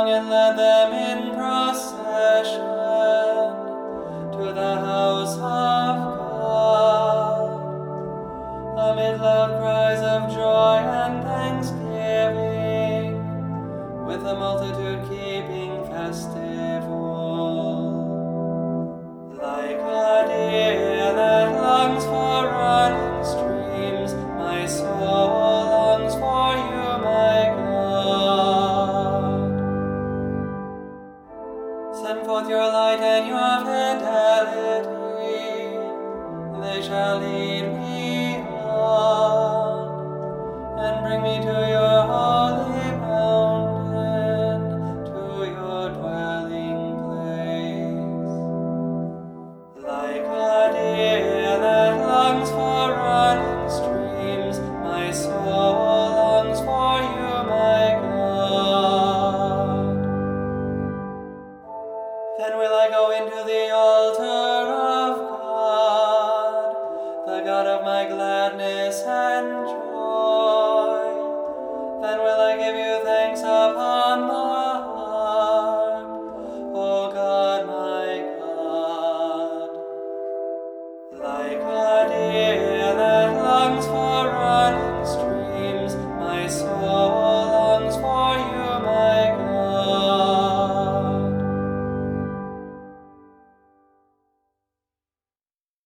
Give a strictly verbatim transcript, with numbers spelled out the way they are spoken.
and led them in procession to the house of God, amid loud cries of joy and thanksgiving, with the multitude keeping festival. Like a deer that longs for running streams, my soul longs for you, my God. Send forth your light and your fidelity, they shall lead me on, and bring me to your holy mountain, to your dwelling place. Like a deer that longs for running streams, my soul longs for you, my God. Then will I go into the altar of God, the God of my gladness and joy.